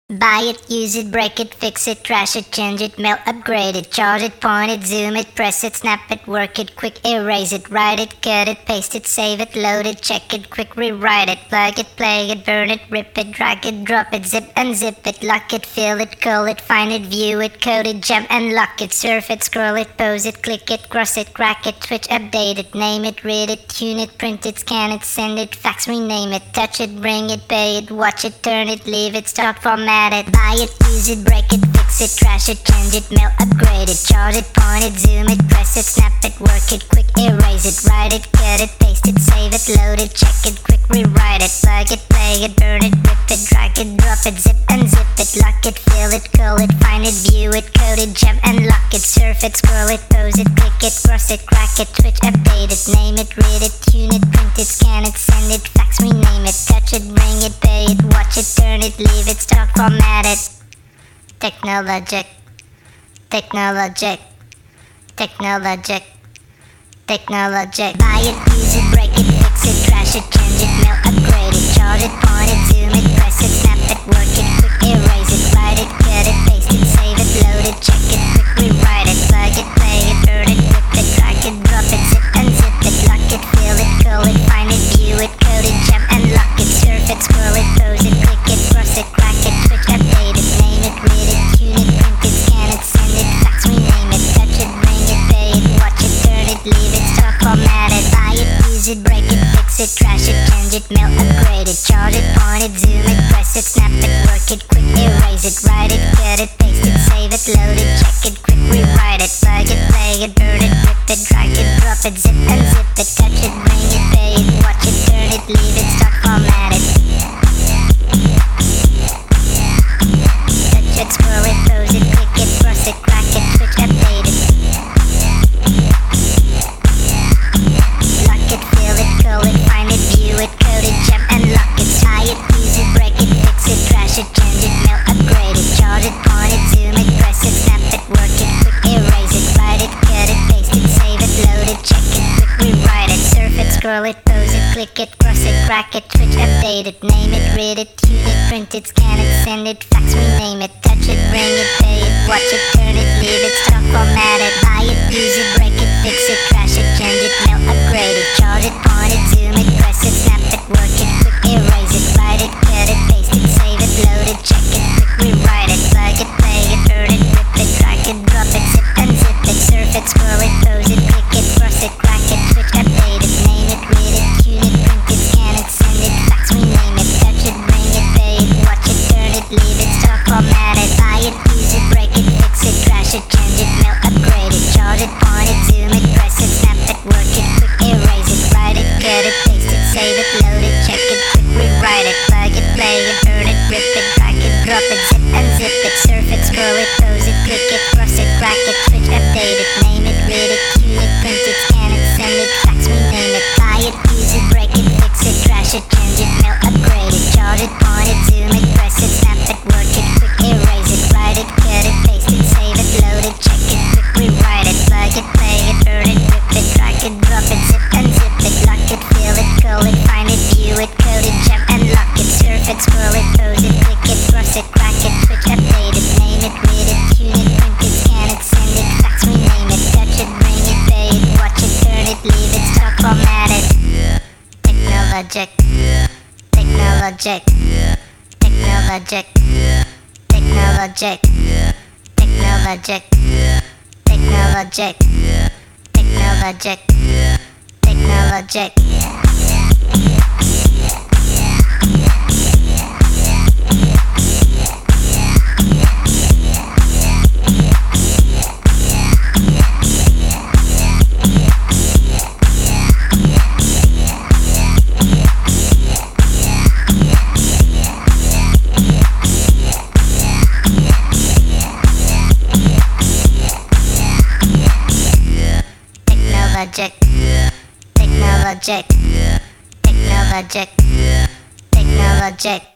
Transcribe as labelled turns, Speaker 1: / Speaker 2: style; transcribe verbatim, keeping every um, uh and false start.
Speaker 1: Buy it, use it, break it, fix it, trash it, change it, mail, upgrade it, charge it, point it, zoom it, press it, snap it, work it, quick erase it, write it, cut it, paste it, save it, load it, check it, quick rewrite it, plug it, play it, burn it, rip it, drag it, drop it, zip unzip it, lock it, fill it, call it, find it, view it, code it, jump and lock it, surf it, scroll it, pose it, click it, cross it, crack it, switch, update it, name it, read it, tune it, print it, scan it, send it, fax, rename it, touch it, bring it, pay it, watch it, turn it, leave it, start, format it, buy it, use it, break it, fix it, trash it, change it, mail, upgrade it, charge it, point it, zoom it, press it, snap it, work it, quick erase it, write it, cut it, paste it, save it, load it, check it, quick rewrite it, plug it, play it, burn it, rip it, drag it, drop it, zip unzip it, lock it, fill it, call it, find it, view it, code it, jump and lock it, surf it, scroll it, pose it, click it, cross it, crack it, switch, update it, name it, read it, tune it, print it, scan it, send it, fax, rename it, touch it, bring it, pay it, watch it, turn it, leave it, start, format it. Technologic, technologic, technologic, technologic. Buy it, use it, break it, fix it, trash it, change it, mail, upgrade it, charge it, point it, zoom it, press it, snap it, work it, quick erase it, write it, cut it, paste it, save it, load it, check it, quick rewrite it, plug it, play it, burn it, rip it, drag it, drop it, zip unzip it, lock it, fill it, call it, find it, view it, code it, jump and lock it, surf it, scroll it, pose it, click it, cross it, crack it, switch, update it, name it, read it, tune it, print it, scan it, send it, fax, rename it, touch it, bring it, pay it, watch it, turn it, leave it, start, format it, buy it, use it, break it, fix it, trash it, change it, mail, upgrade it, charge it, point it, zoom it, press it, snap it, work it, quick erase it, write it, cut it, paste it, save it, load it, check it, quick rewrite it, plug it, play it, burn it, rip it, drag it, drop it, zip unzip it, touch it, bring it, pay it, watch it, turn it, leave it, start, format it. Touch it, scroll it, pose it, click it, cross it, crack it, switch, update it. Lock it, fill it, call it, find it, view it, code it, jump and lock it, buy it, use it, break it, fix it, trash it, change it, mail, upgrade it, charge it, point it, zoom it, press it, snap it, work it, quick erase it, write it, cut it, paste it, save it, load it, check it, quick rewrite it, surf it, scroll it, pose it, click it, cross it, crack it, switch, update it, name it, read it, tune it, print it, scan it, send it, fax, rename it, touch it, bring it, pay it, watch it, turn it, leave it, start, format it, buy it, use it, break it, fix it, trash it, change it, mail, upgrade it, charge it, point it, zoom it, press it, snap it, work it, quick erase it, write it, cut it, paste it, save it, load it, check it, quick rewrite it, plug it, play it, burn it, rip it, drag it, drop it, zip unzip it, surf it, scroll it, pose it, click it, cross it, crack it, switch, update it, name it, read it, tune it, print it, scan it, send it, fax, rename it, touch it, bring it, pay it, watch it, turn it, leave it, start, format it, buy it, use it, break it, fix it, trash it, change it, mail, upgrade it, charge it, point it, zoom it, press it, snap it, work it, quick erase it, write it, cut it, paste it, save it, load it, check it, quick rewrite it, plug it, play it, burn it, rip it, drag it, drop it, zip unzip it, surf it, scroll it, pose it, click it, cross it, crack it, switch, update it, name it, read it, tune it, print it, scan it, send it, fax, rename it, buy it, use it, break it, fix it, trash it, change it, mail, upgrade it, charge it, point it, zoom it, press it, snap it, work it, quick erase it, write it, cut it, paste it, save it, load it, check it, quick rewrite it, plug it, play it, burn it, rip it, drag it, drop it, zip unzip it, lock it, fill it, call it, find it, view it, code it, jump and lock it, surf it, scroll it, pose it, click it, cross it, crack it, switch, update it, name it, read it, tune it, print it, scan it, send it, fax, rename it, touch it, bring it, pay it, watch it, turn it, leave it, start, format it. Technologic, technologic, technologic, technologic, technologic, technologic, technologic, technologic. Technologic, technologic, technologic, technologic.